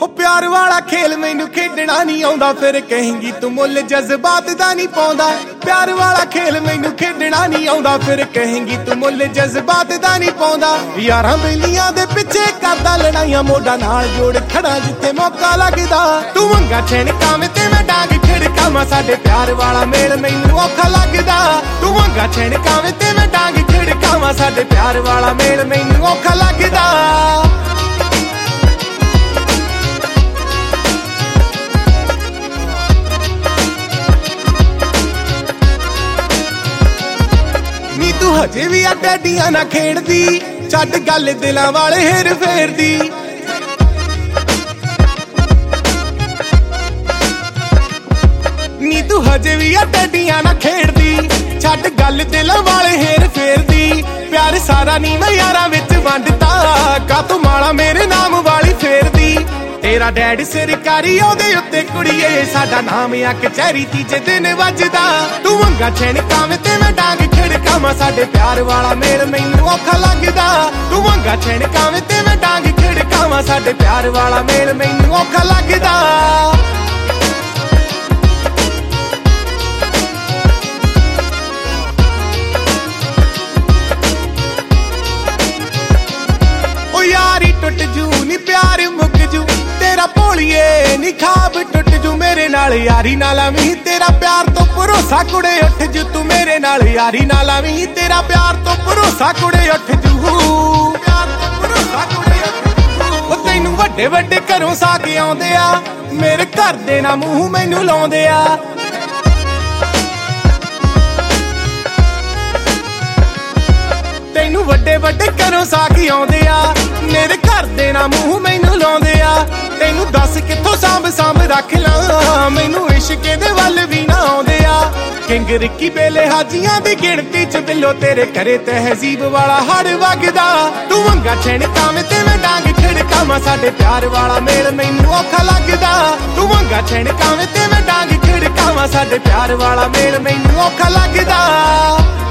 हो प्यार वाला खेल मैनू खेडना नहीं आउंदा, फिर कहेंगी तू मुल जज्बात दा नहीं पाउंदा। प्यार वाला खेल मैनू खेडना नहीं आउंदा, फिर कहेंगी तू मुल जज्बात दा नहीं पाउंदा। यारां बेलियां दे पिछे करदा लड़ाइयां, मोढा नाल जोड़ खड़ा जिथे मौका लगदा। तू मंगा छेणका में ते मैं डांग खिड़कावां, साडे प्यार वाला मेल मैनू औखा लगदा। तू मंगा छेणका में ते मैं डांग खिड़कावां, साडे प्यार वाला मेल मैनू औखा लगदा। तू हजे भी आ डैडियां ना खेड़दी, छड्ड गल दिलां वाले हेर फेर दी। नी तू हजे भी आ डैडियां ना खेड़दी, छड्ड गल दिलां वाले हेर फेर दी। प्यार सारा नी मैं यारां विच वंडदा, का तू माला मेरे नाम वाली फेर दी। तेरा डैड सरकारी ओहदे उत्ते कुड़िए, साडा नाम आ कचहरी तीजे दिन वजदा। तू मंगा छेणका में ते मैं डांग खिड़कावां, साडे प्यार वाला मेल मैनू औखा लगदा। तू मंगा छेणका में ते मैं डांग खिड़कावां, साडे प्यार वाला मेल मैनू औखा लगदा। ओ यारी टुट जू नी प्यार मुक जू, तेरा भोलिए नी खाब टुट जू। मेरे नाल यारी ना लावीं, तेरा प्यार तो भरोसा कुड़े उठ जू। तू मेरे नाल यारी ना लावीं, तेरा प्यार तो भरोसा कुड़े उठ जू। प्यार तो भरोसा कुड़े उठ जू। ओ तैनू वड्डे वड्डे घरों साके आउंदे आ, मेरे घर दे ना मूंह मैनू लाउंदे आ। तैनू वड्डे वड्डे घरों साके आउंदे आ, मेरे घर दे ना मूंह मैनू लाउंदे आ। तैनू दस कित्थों सांभ सांभ रख ला, मैनू इश्के दे वल भी ना आउंदे आ। किंग रिक्की बेले हाजियां दी गिणती च बिल्लो, तेरे घरे तहजीब वाला हड़ वगदा। तू मंगा छेणका में ते मैं डांग खिड़कावां, साडे प्यार वाला मेल मैनू औखा लगदा। तू मंगा छेणका में ते मैं डांग खिड़कावां, साडे प्यार वाला मेल मैनू औखा लगदा।